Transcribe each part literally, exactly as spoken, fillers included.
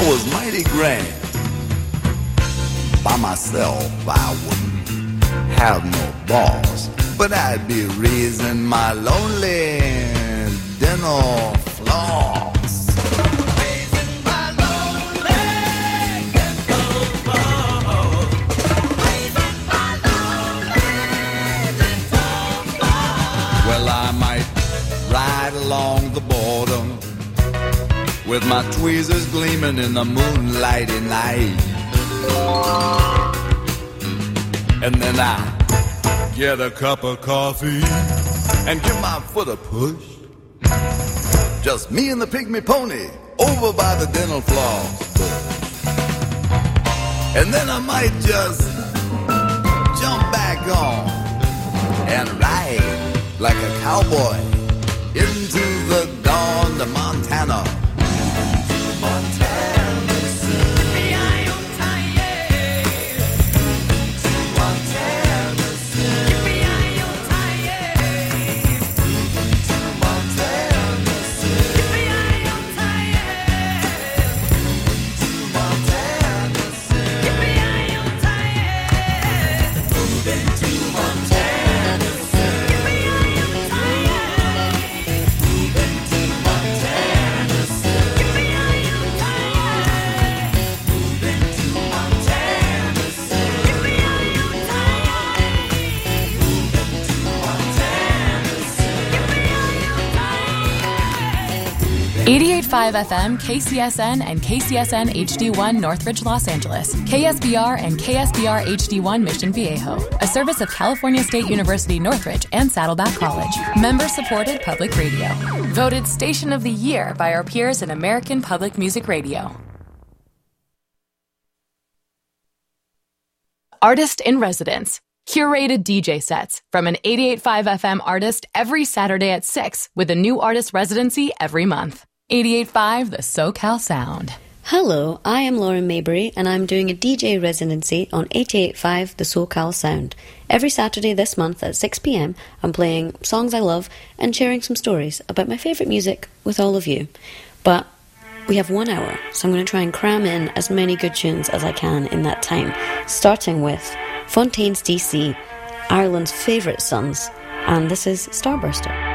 was mighty grand. By myself, I wouldn't have no boss, but I'd be raising my lonely dental floss. Raising my lonely dental floss. Raising my lonely dental floss. Well, I might ride along the border with my tweezers gleaming in the moonlighty night. And then I get a cup of coffee and give my foot a push. Just me and the pygmy pony over by the dental floss bush. And then I might just jump back on and ride like a cowboy into the dawn to Montana. Montana. eighty-eight point five F M, K C S N, and K C S N H D one Northridge, Los Angeles. K S B R and K S B R H D one Mission Viejo. A service of California State University Northridge and Saddleback College. Member-supported public radio. Voted Station of the Year by our peers in American Public Music Radio. Artist in Residence. Curated D J sets from an eighty-eight point five F M artist every Saturday at six with a new artist residency every month. eighty-eight point five The SoCal Sound. Hello, I am Lauren Maybury and I'm doing a D J residency on eighty-eight point five The SoCal Sound. Every Saturday this month at six p.m. I'm playing songs I love and sharing some stories about my favourite music with all of you. But we have one hour, so I'm going to try and cram in as many good tunes as I can in that time, starting with Fontaines D C, Ireland's favourite sons, and this is Starburster.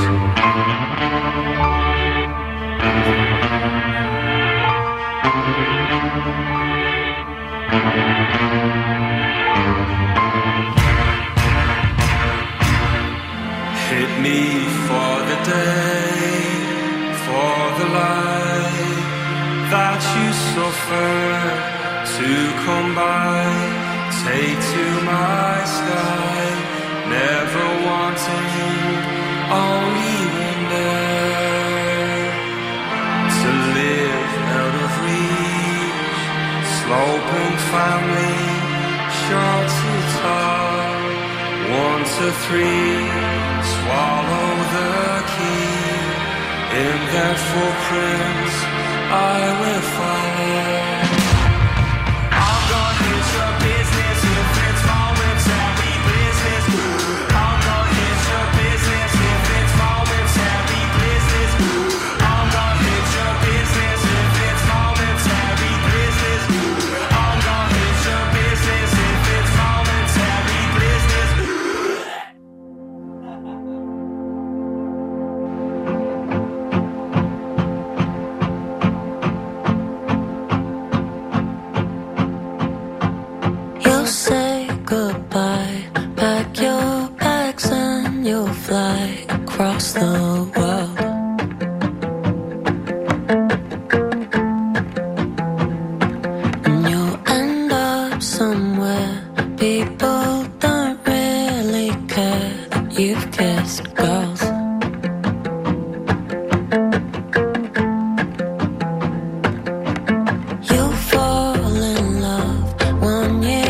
Thank you. Hit me for the day, for the light that you suffer to come by. Take to my sky, never wanting, only wonder to live out of reach. Sloping family, short to tall, one to three. Swallow the key, in their footprints I will follow. I'm gonna hit your business if it's momentary business. I'm gonna hit your business if it's momentary business. I'm gonna hit your business if it's momentary business. I'm gonna hit your business if it's momentary business. Say goodbye, pack your bags and you'll fly across the world. And you'll end up somewhere people don't really care that you've kissed girls. You'll fall in love one year.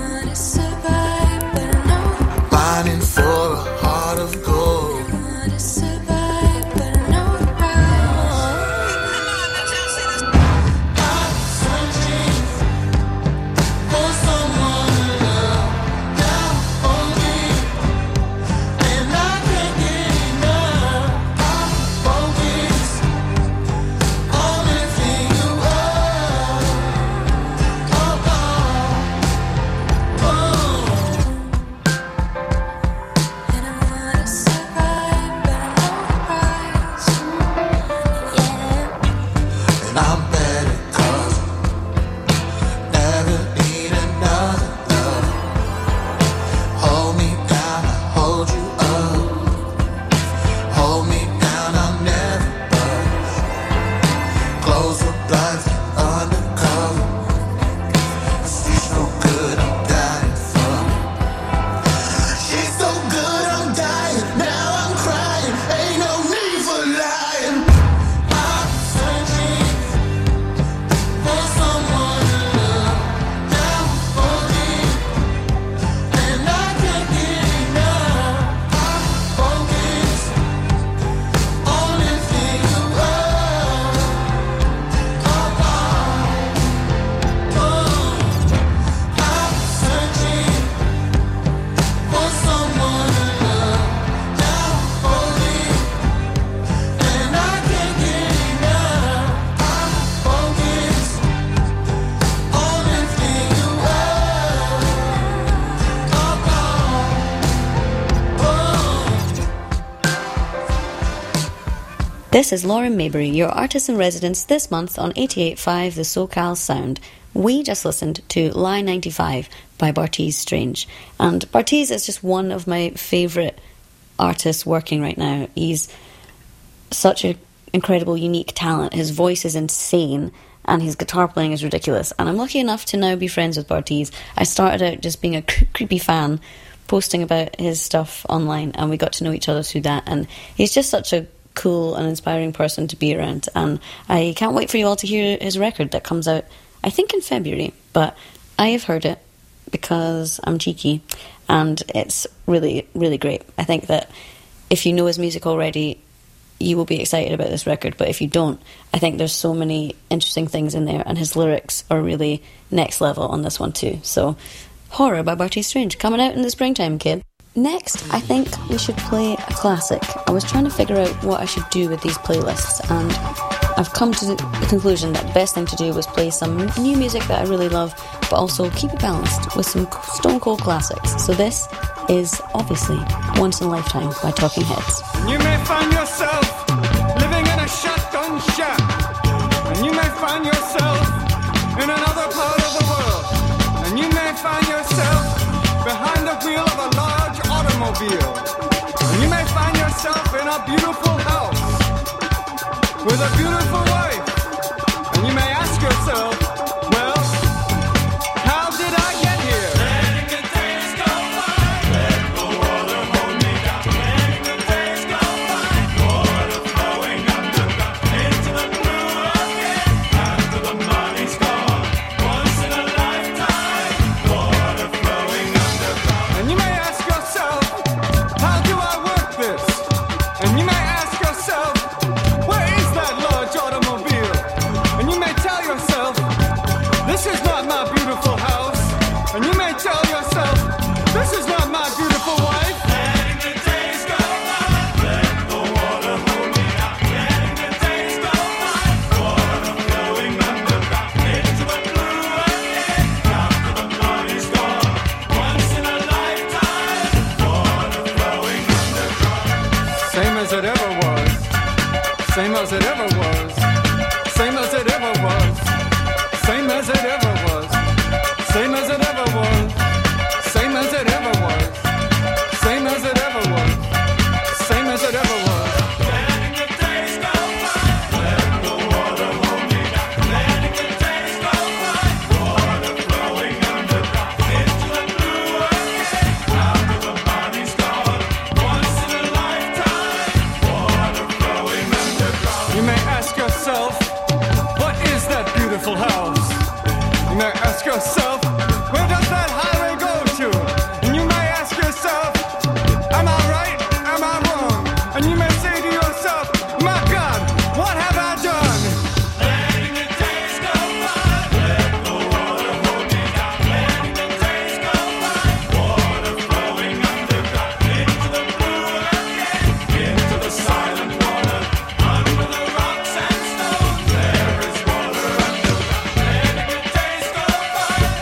Fighting for a heart of gold. Hold me down, I'll never budge. Close the blinds, undercover. She's so good, I'm dying for her. She's so good, I'm dying. Now I'm crying, ain't no need for lying. I'm searching for someone to love. Now I'm falling, and I can't get enough. I'm focused on lifting you up, up, up. Oh, I'm searching for someone to love. Now I'm falling, and I can't get enough. I'm focused on lifting you up, up, up. Oh. This is Lauren Maybury, your artist in residence this month on eighty-eight point five The SoCal Sound. We just listened to Line ninety-five by Bartees Strange. And Bartees is just one of my favourite artists working right now. He's such an incredible, unique talent. His voice is insane, and his guitar playing is ridiculous. And I'm lucky enough to now be friends with Bartees. I started out just being a cre- creepy fan, posting about his stuff online, and we got to know each other through that. And he's just such a cool and inspiring person to be around. And I can't wait for you all to hear his record that comes out, I think, in February. But I have heard it because I'm cheeky, and it's really, really great. I think that if you know his music already, you will be excited about this record, but if you don't, I think there's so many interesting things in there, and his lyrics are really next level on this one too. So, Horror by Bartees Strange, coming out in the springtime, kid. Next, I think we should play a classic. I was trying to figure out what I should do with these playlists, and I've come to the conclusion that the best thing to do was play some new music that I really love, but also keep it balanced with some stone cold classics. So this is obviously Once in a Lifetime by Talking Heads. You may find yourself living in a shotgun shack, and you may find yourself in another part of the world, and you may find yourself behind the wheel of a large automobile, and you may find yourself in a beautiful house with a beautiful wife, and you may ask yourself, well, how did I get here? Letting the days go by, let the water hold me down. Letting the days go by, water flowing underground into the blue again. After the money's gone, once in a lifetime, water flowing underground. And you may ask yourself, how do I work this? And you may ask yourself, where is that large automobile? And you may tell yourself, this is not my beautiful house. And you may tell yourself, this is not my beautiful wife. Letting the days go by, let the water hold me down. Letting the days go by, water flowing underground into the blue again. After the money's gone, once in a lifetime, water flowing underground. Same as it ever was. Same as it ever was. Same as it ever was. Same as it ever was. Same as it ever was. Same as it ever was. Same as it ever was. Same as it ever was. Letting the days go by, let the water hold me down. Letting the days go by, water flowing underground into the blue again. After the money's gone, once in a lifetime, water flowing underground. You may ask yourself, what is that beautiful house? You may ask yourself, where does that highway go to? And you may ask yourself, am I right? Am I wrong? And you may say to yourself, my God, what have I done? Letting the days go by, let the water hold me down. Letting the days go by, water flowing underground into the blue again, into the silent water, under the rocks and stones. There is water underground. Letting the days go by.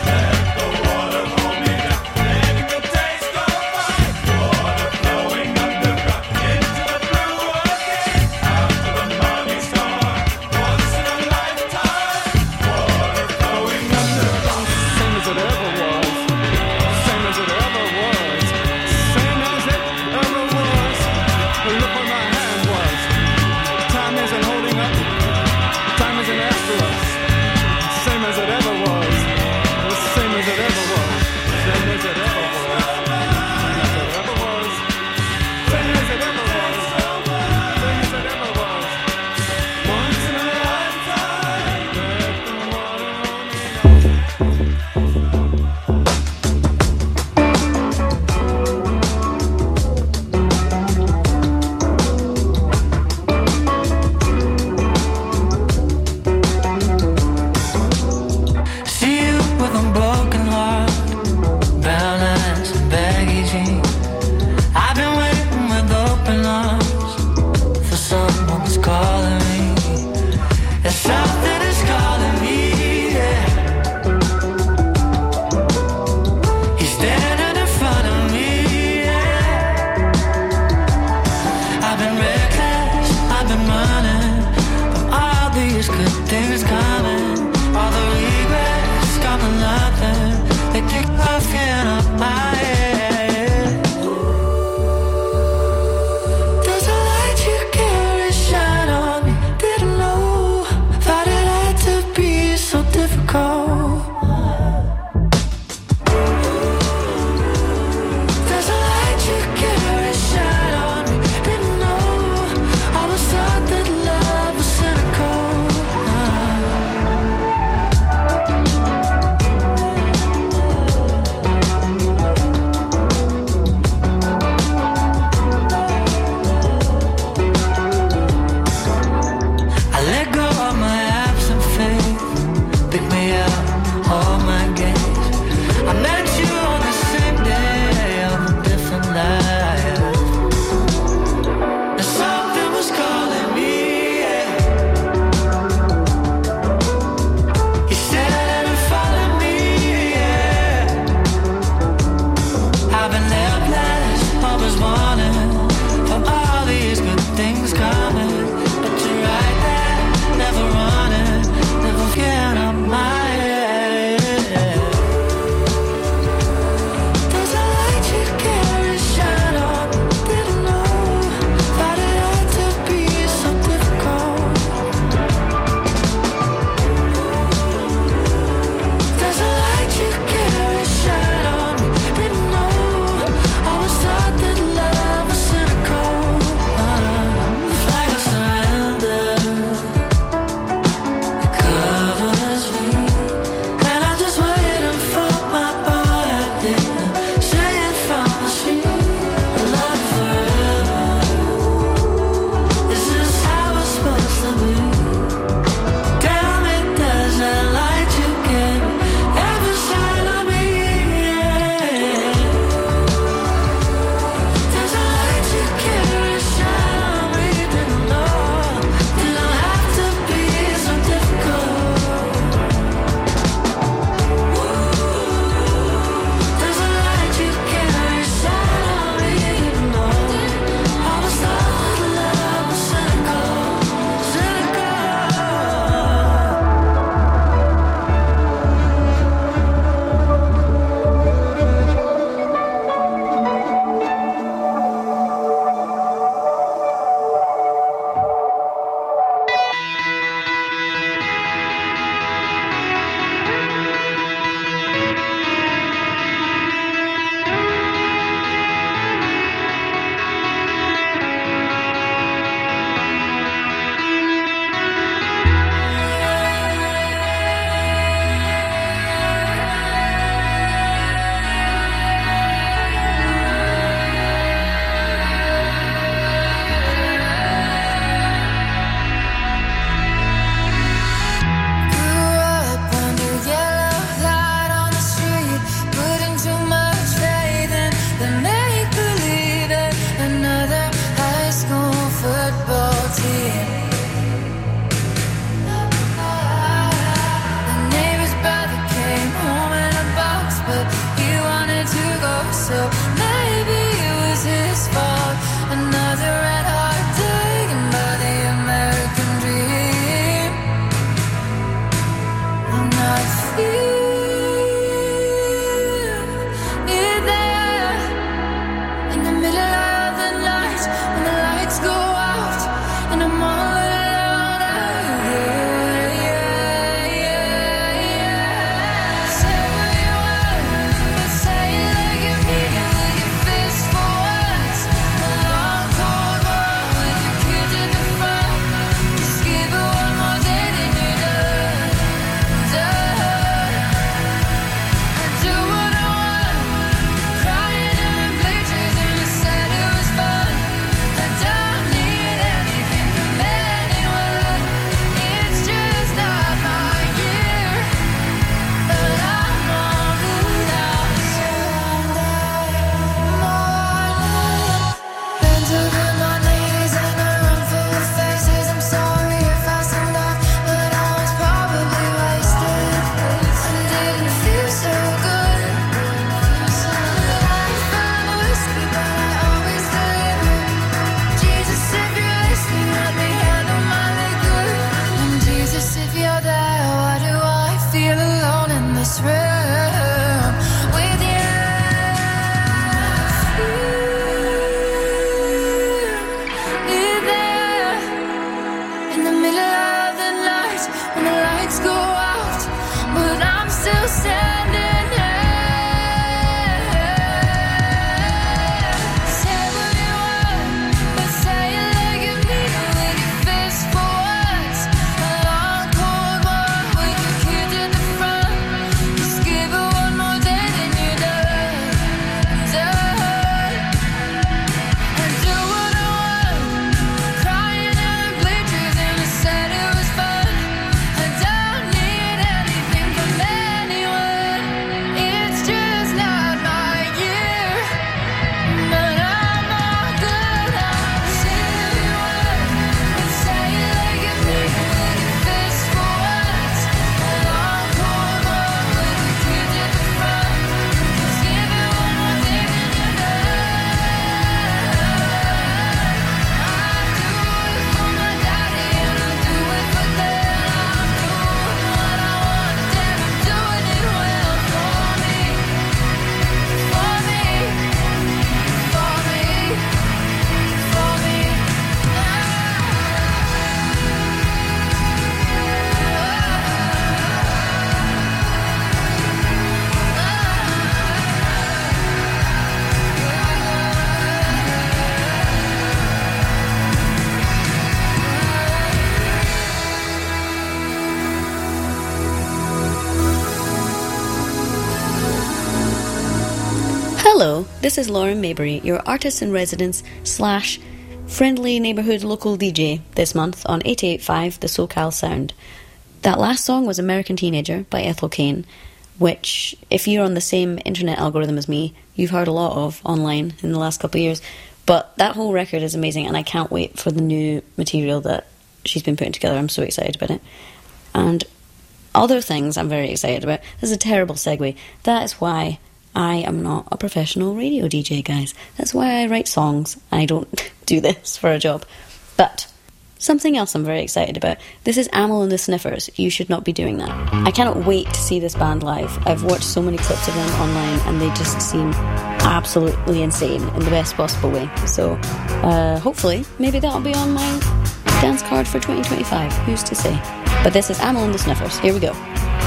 Hello, this is Lauren Maybury, your artist in residence slash friendly neighbourhood local D J this month on eighty-eight point five The SoCal Sound. That last song was American Teenager by Ethel Cain, which, if you're on the same internet algorithm as me, you've heard a lot of online in the last couple of years. But that whole record is amazing, and I can't wait for the new material that she's been putting together. I'm so excited about it. And other things I'm very excited about. This is a terrible segue. That is why I am not a professional radio D J, guys. That's why I write songs. I don't do this for a job. But something else I'm very excited about. This is Amyl and the Sniffers. You should not be doing that. I cannot wait to see this band live. I've watched so many clips of them online and they just seem absolutely insane in the best possible way. So uh, hopefully, maybe that'll be on my dance card for twenty twenty-five. Who's to say? But this is Amyl and the Sniffers. Here we go.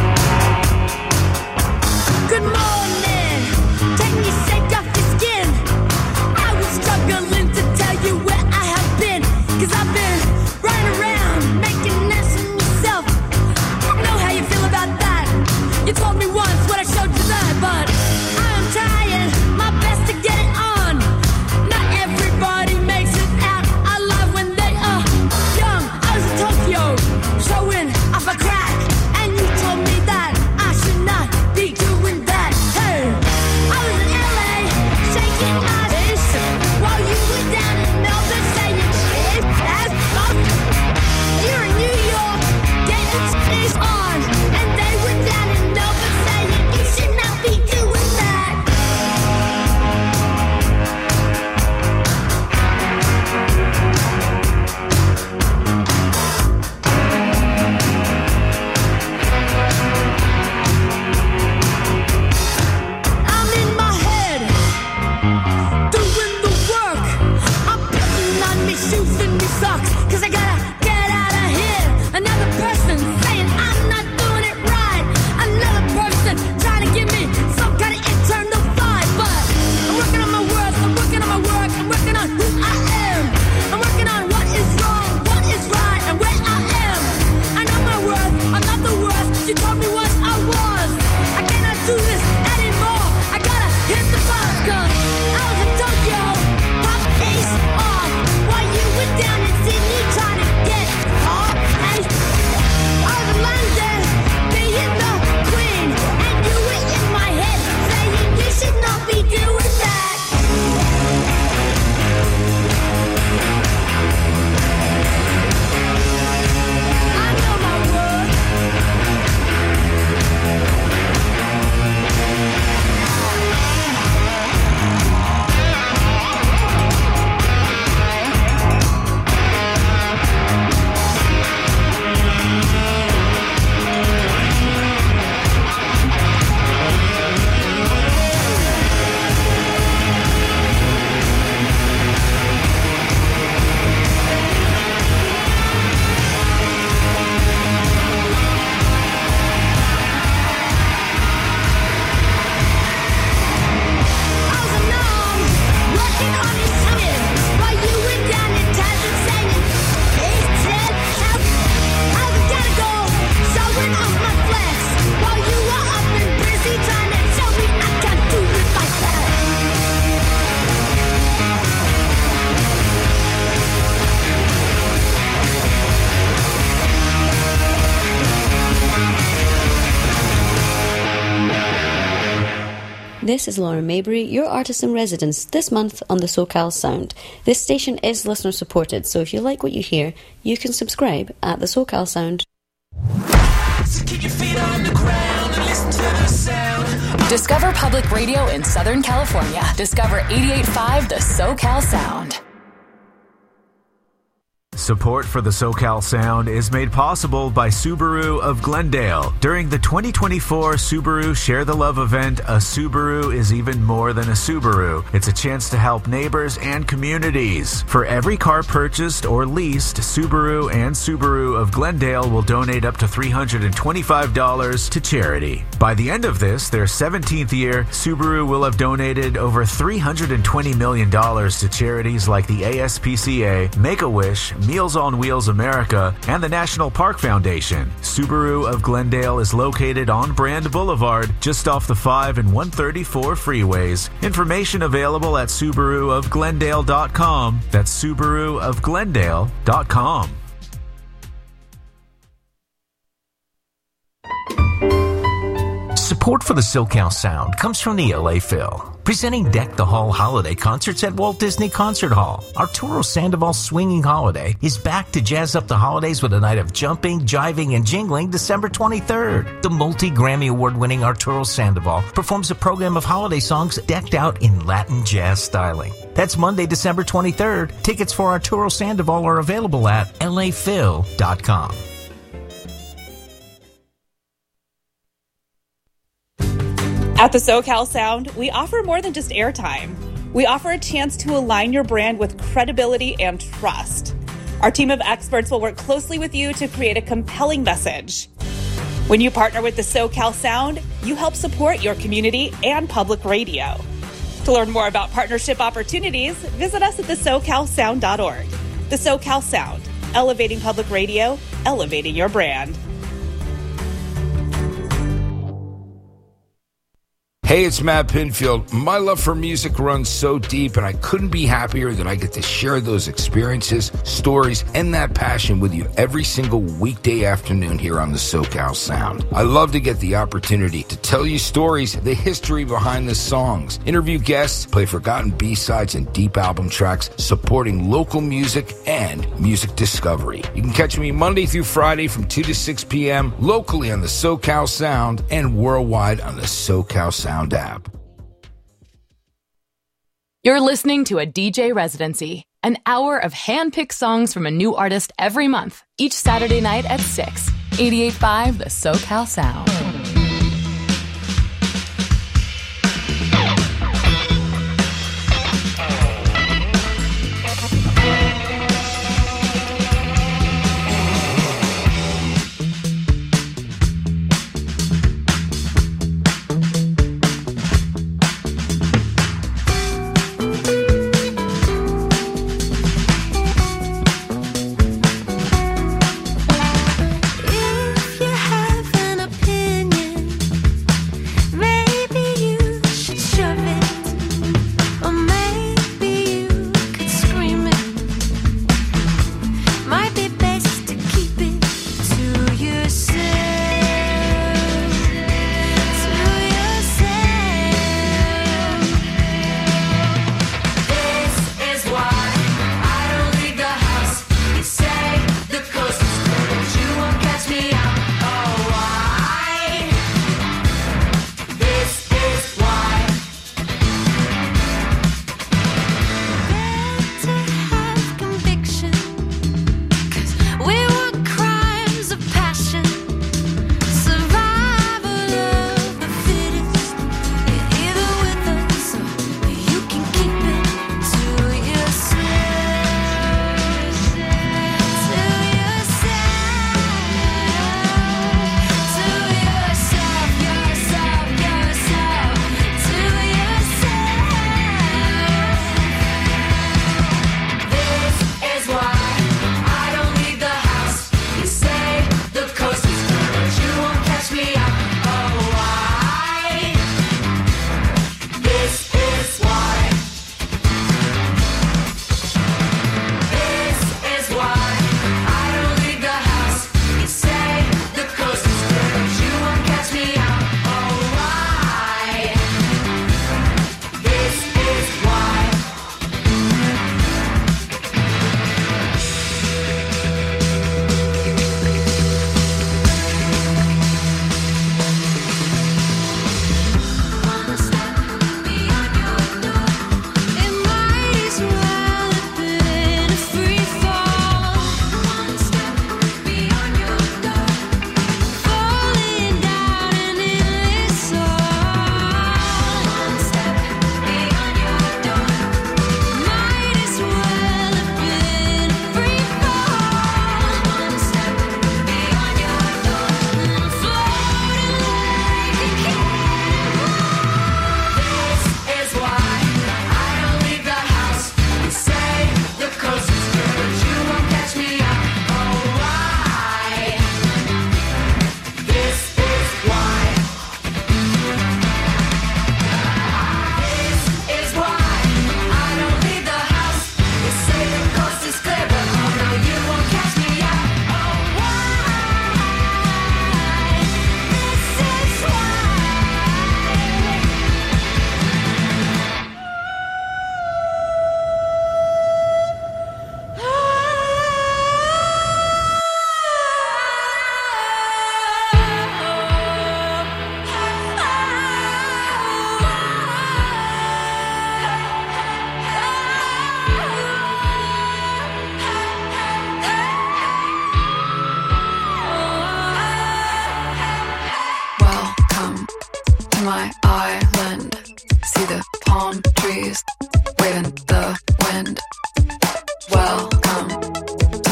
Good morning. Take me shake off your skin. I was struggling to tell you where I have been, 'cause I've been running around making mess of myself. I know how you feel about that. You told me once what I showed you that, but I'm trying my best to get it on. Not everybody makes it out alive when they are young. I was in Tokyo showing off a crack, and you told me that I should not be doing that. This is Lauren Maybury, your artist in residence this month on the SoCal Sound. This station is listener supported, so if you like what you hear, you can subscribe at the SoCal Sound. So keep your feet on the ground and listen to the sound. Discover Public Radio in Southern California. Discover eighty-eight point five the SoCal Sound. Support for the SoCal Sound is made possible by Subaru of Glendale. During the twenty twenty-four Subaru Share the Love event, a Subaru is even more than a Subaru. It's a chance to help neighbors and communities. For every car purchased or leased, Subaru and Subaru of Glendale will donate up to three hundred twenty-five dollars to charity. By the end of this, their seventeenth year, Subaru will have donated over three hundred twenty million dollars to charities like the A S P C A, Make-A-Wish, Meals on Wheels America, and the National Park Foundation. Subaru of Glendale is located on Brand Boulevard, just off the five and one thirty-four freeways. Information available at Subaru of Glendale dot com. That's Subaru of Glendale dot com. Support for the SoCal Sound comes from the L A Phil, presenting Deck the Hall holiday concerts at Walt Disney Concert Hall. Arturo Sandoval Swinging Holiday is back to jazz up the holidays with a night of jumping, jiving, and jingling December twenty-third. The multi-Grammy Award-winning Arturo Sandoval performs a program of holiday songs decked out in Latin jazz styling. That's Monday, December twenty-third. Tickets for Arturo Sandoval are available at L A Phil dot com. At the SoCal Sound, we offer more than just airtime. We offer a chance to align your brand with credibility and trust. Our team of experts will work closely with you to create a compelling message. When you partner with the SoCal Sound, you help support your community and public radio. To learn more about partnership opportunities, visit us at the socal sound dot org. The SoCal Sound, elevating public radio, elevating your brand. Hey, it's Matt Pinfield. My love for music runs so deep, and I couldn't be happier that I get to share those experiences, stories, and that passion with you every single weekday afternoon here on the SoCal Sound. I love to get the opportunity to tell you stories, the history behind the songs, interview guests, play forgotten B-sides and deep album tracks, supporting local music and music discovery. You can catch me Monday through Friday from two to six p.m. locally on the SoCal Sound and worldwide on the SoCal Sound app. You're listening to a D J Residency, an hour of hand-picked songs from a new artist every month, each Saturday night at six. eighty-eight point five the SoCal Sound. If you have an opinion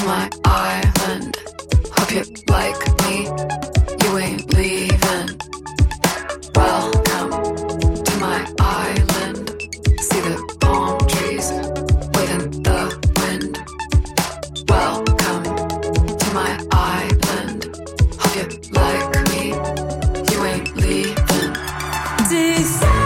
my island. Hope you like me, you ain't leaving. Welcome to my island. See the palm trees waving the wind. Welcome to my island. Hope you like me, you ain't leaving. Desire.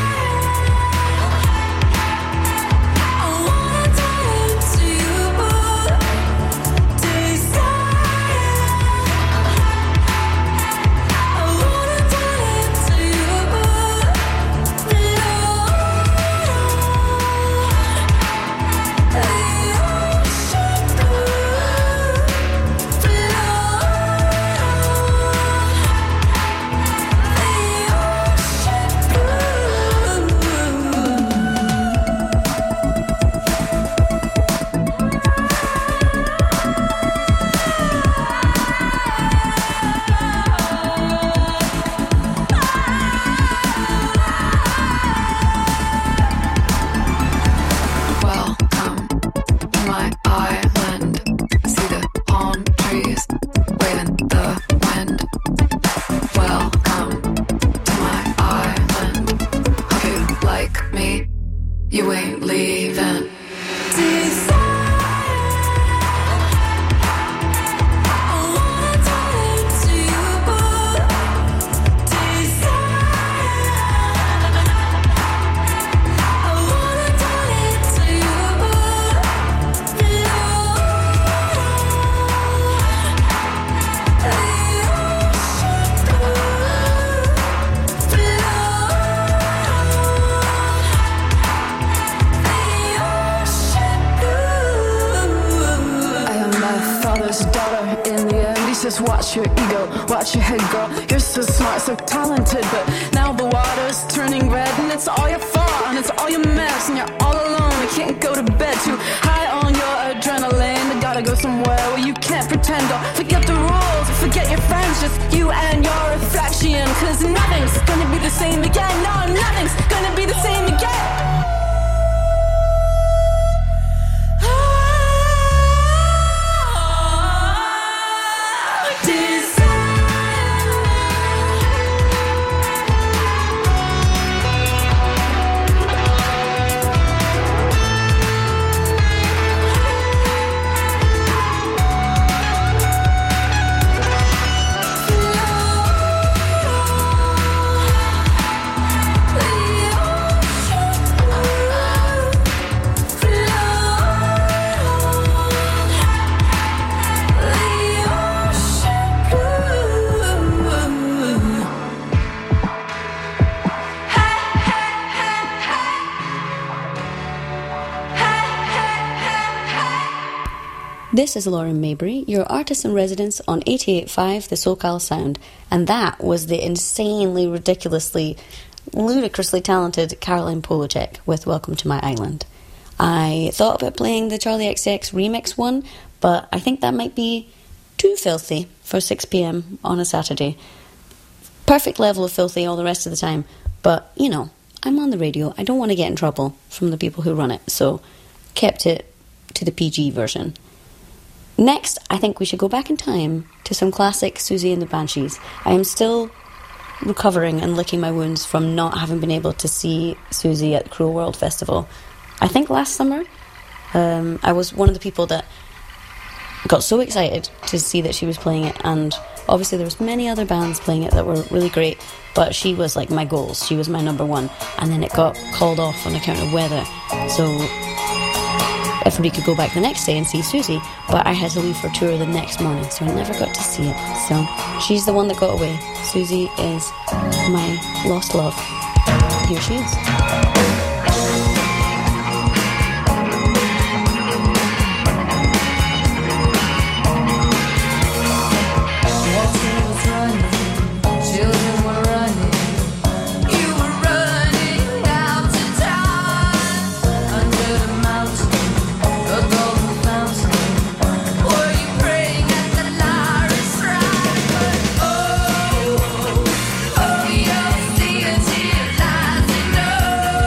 You ain't leaving. Just watch your ego, watch your head go. You're so smart, so talented, but now the water's turning red, and it's all your fault, and it's all your mess, and you're all alone. You can't go to bed too high on your adrenaline. You gotta go somewhere where you can't pretend. Don't forget the rules, forget your friends, just you and your reflection. Cause nothing's gonna be the same again. No, nothing's gonna be the same again. This is Lauren Maybury, your artist in residence on eighty-eight point five The SoCal Sound, and that was the insanely, ridiculously, ludicrously talented Caroline Polachek with Welcome to My Island. I thought about playing the Charlie X C X remix one, but I think that might be too filthy for six p.m. on a Saturday. Perfect level of filthy all the rest of the time, but, you know, I'm on the radio, I don't want to get in trouble from the people who run it, so kept it to the P G version. Next, I think we should go back in time to some classic Susie and the Banshees. I am still recovering and licking my wounds from not having been able to see Susie at the Cruel World Festival. I think last summer, um, I was one of the people that got so excited to see that she was playing it, and obviously there was many other bands playing it that were really great, but she was like my goals, she was my number one, and then it got called off on account of weather, so everybody could go back the next day and see Susie, but I had to leave for tour the next morning, so I never got to see it. So she's the one that got away. Susie is my lost love. Here she is. Oh, you'll see a tear lies in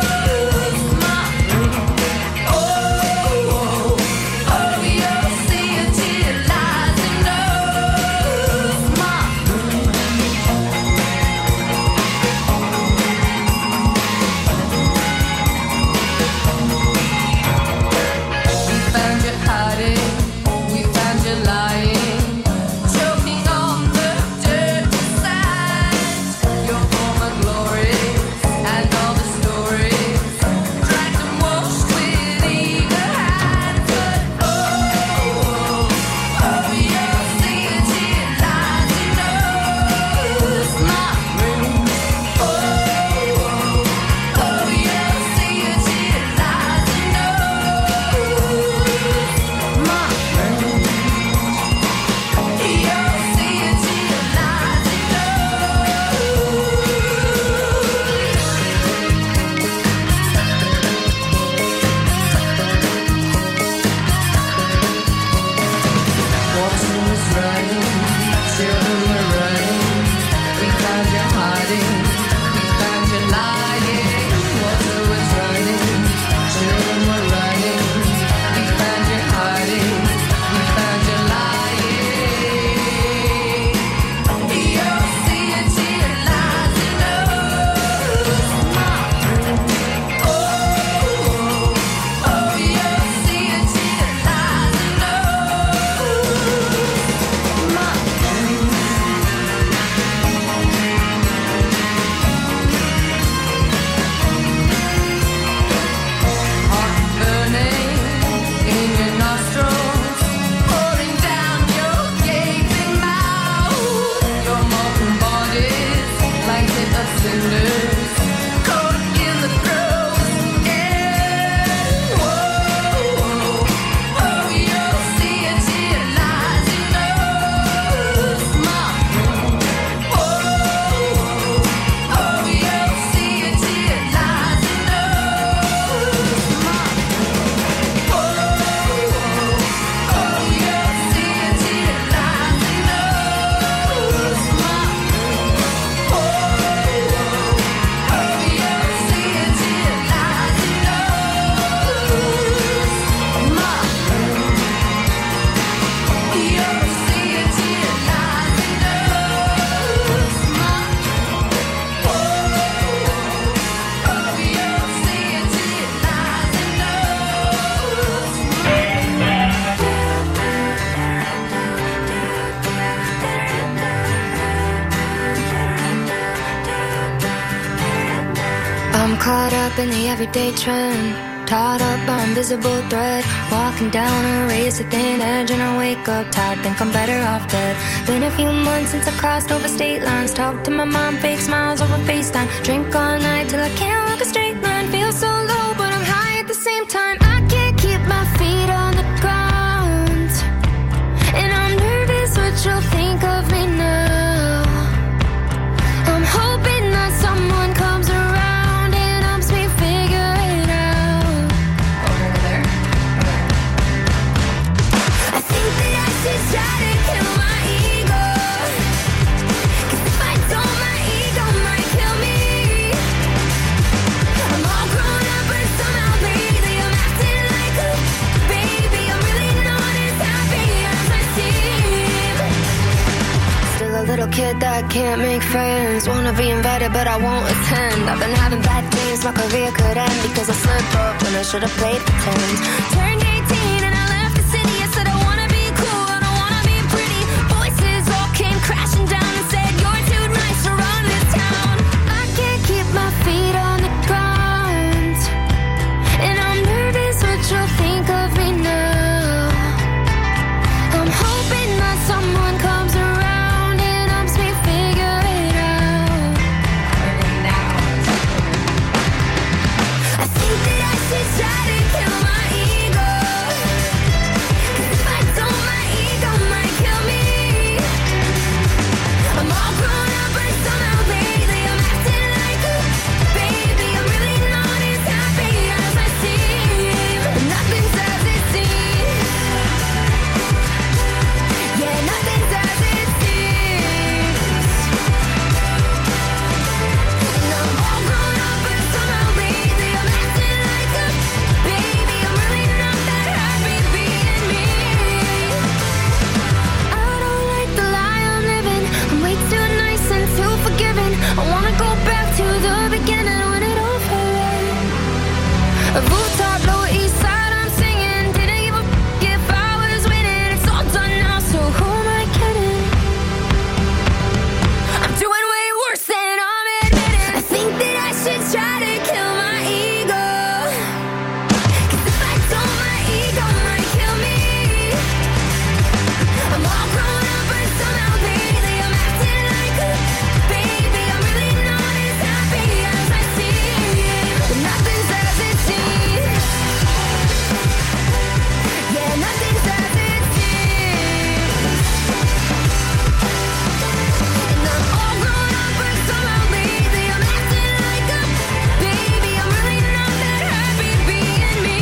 caught up in the everyday trend, tied up by invisible thread, walking down a razor thin edge, and I wake up tired, think I'm better off dead. Been a few months since I crossed over state lines, talk to my mom, fake smiles over FaceTime, drink all night till I can't walk a straight line, feel so low but I'm high at the same time. I can't keep my feet on the ground, and I'm nervous what you'll think of me now. I'm hoping that someone comes around and helps me figure it out. Over there. I think that I should try to kill my ego, 'cause if I don't, my ego might kill me. I'm all grown up but somehow lately I'm acting like a baby. I'm really not as happy as I seem. Still a little kid that can't make friends, wanna be invited but I won't attend. I've been having bad dreams, my career could end because I slipped up when I should've played pretend. Turned eighteen and I left the city, I said I wanna be cool, I don't wanna be pretty. Voices all came crashing down and said you're too nice to run this town. I can't keep my feet on the ground, and I'm nervous what you'll think of me now. I'm hoping that someone comes around and helps me figure it out. I think that I should try to kill my ego, 'cause if I don't, my ego might kill me. I'm all grown up but somehow lately I'm acting like a baby. I'm really not as happy as I seem. Nothing's as it seems. Yeah, nothing's as it seems. And I'm all grown up but somehow lately I'm acting like a baby. I'm really not that happy being me. I don't like the lie I'm living, I'm way too nice and too forgiving. I wanna go back to the beginning when it all felt right. A rooftop, Lower East Side, I'm singing. Didn't give a f- if I was winning. It's all done now, so who am I kidding? I'm doing way worse than I'm admitting. I think that I should try to kill my ego, 'cause if I don't, my ego might kill me. I'm all grown up but somehow lately I'm acting like a baby. I'm really not as happy as I seem. But nothing's as it seems. Yeah, nothing's as it seems. And I'm all grown up but somehow lately I'm acting like a baby. I'm really not that happy being me.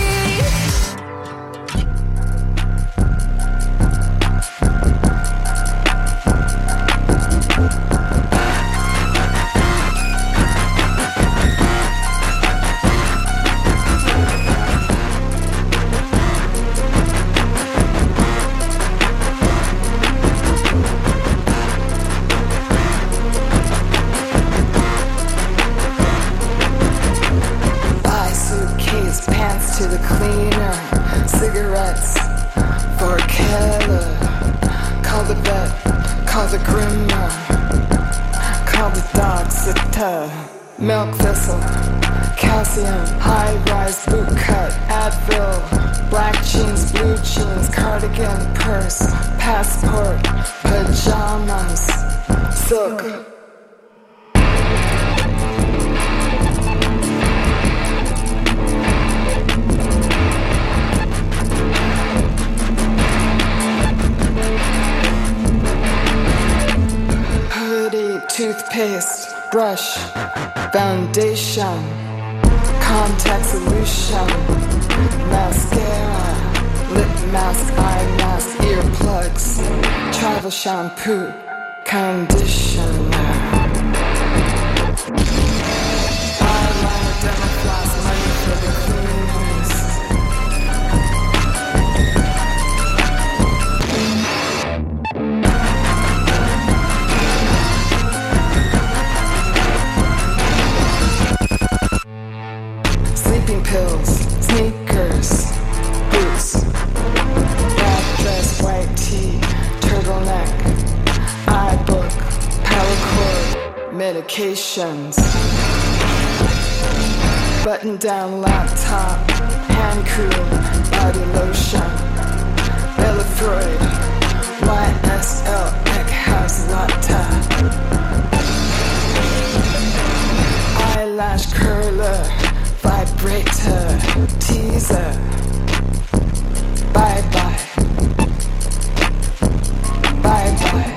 Buy suitcase, pants to the cleaner, cigarettes for a killer. Call the vet, call the grandma, call the dog sitter. Milk thistle, calcium, high rise boot cut, Advil, black jeans, blue jeans, cardigan, purse, passport, pajamas, silk. Hoodie, toothpaste, brush, foundation, contact solution, mascara, lip mask, eye mask, earplugs, travel shampoo, conditioner, eyeliner, dental floss, money for the cleaners. Sleeping pills, sneakers, boots, black dress, white tee, turtleneck, eye book, power cord, medications. button down laptop, hand cream, body lotion, Bella Freud, Y S L X Latte, eyelash curler, vibrator, teaser, bye bye, bye bye.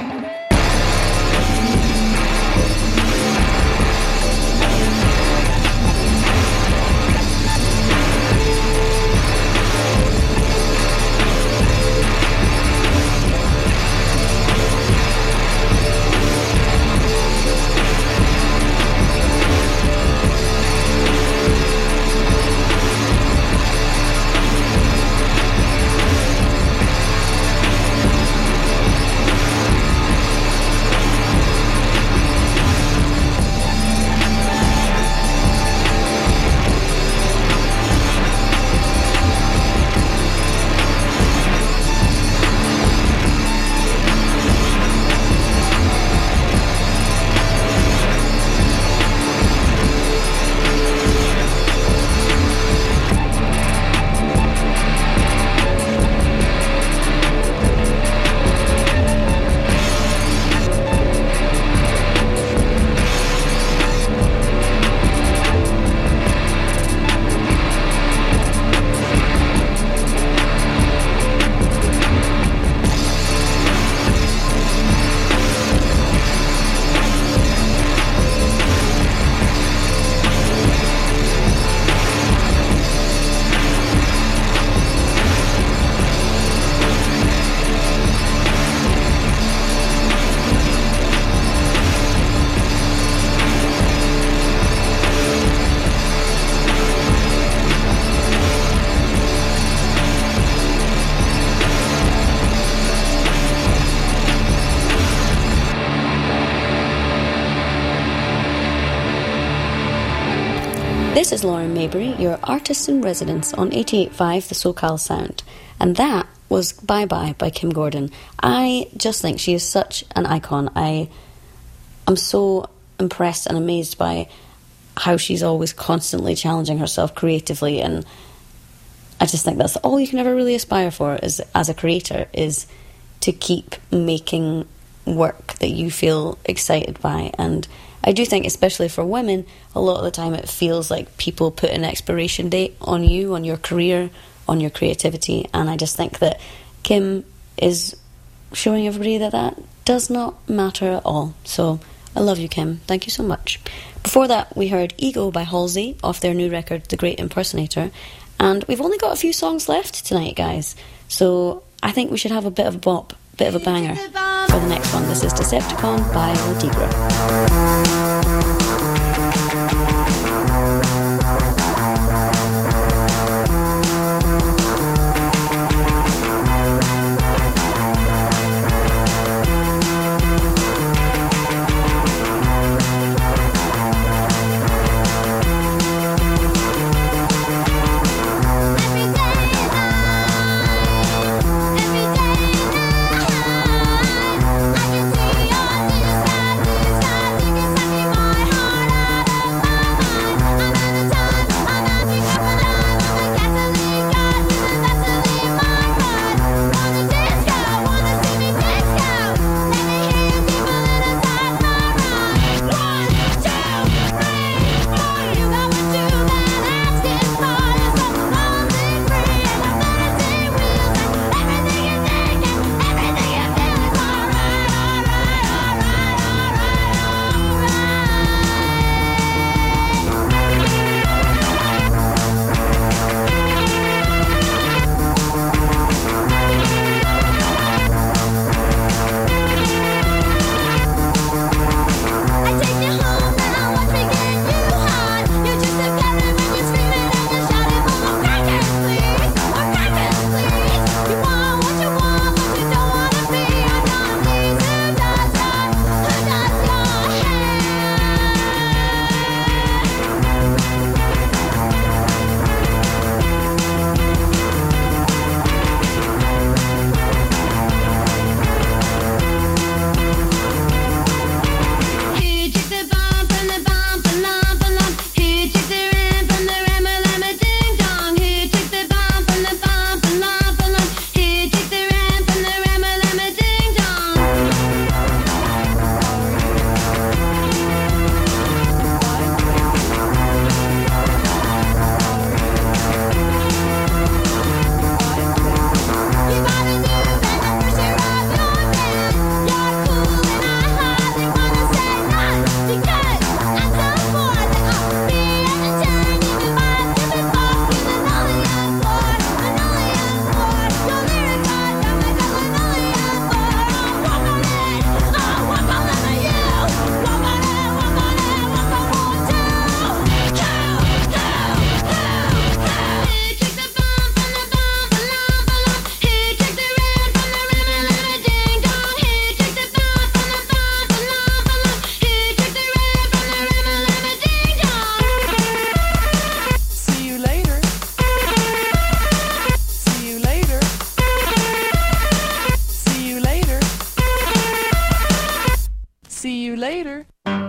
This is Lauren Maybury, your artist in residence on eighty-eight point five The SoCal Sound. And that was Bye Bye by Kim Gordon. I just think she is such an icon. I am so impressed and amazed by how she's always constantly challenging herself creatively, and I just think that's all you can ever really aspire for is, as a creator, is to keep making work that you feel excited by. And I do think, especially for women, a lot of the time it feels like people put an expiration date on you, on your career, on your creativity, and I just think that Kim is showing everybody that that does not matter at all. So I love you, Kim. Thank you so much. Before that, we heard Ego by Halsey off their new record, The Great Impersonator, and we've only got a few songs left tonight, guys, so I think we should have a bit of a bop, bit of a banger for the next one. This is Decepticon by La Tigra. My heart later.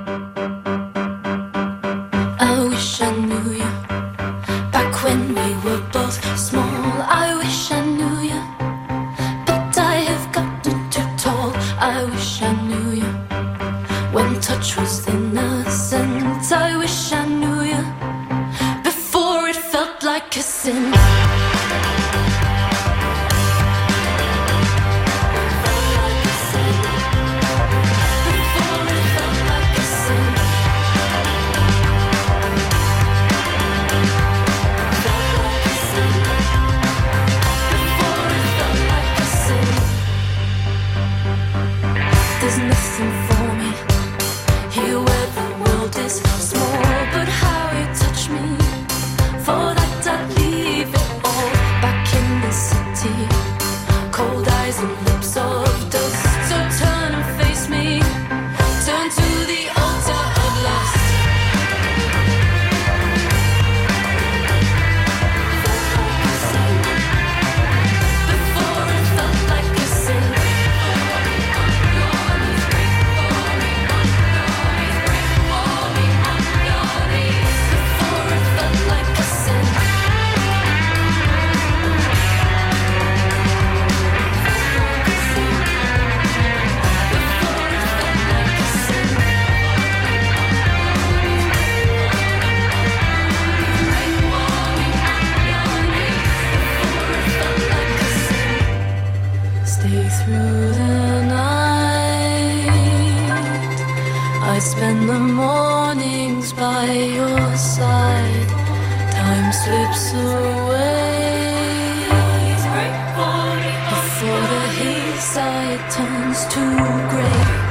I wish I knew you back when we were both small. I wish I knew you, but I have gotten too tall. I wish I knew you when touch was innocent. I wish I knew you before it felt like a sin. There's nothing for me here where the world is small, but how you touch me, for that I'd leave it all. Back in the city, cold eyes and lips of dust. So turn and face me, turn to the altar of lust. Before it felt like a sin. Stay through the night. I spend the mornings by your side. Time slips away before the hillside turns to grey.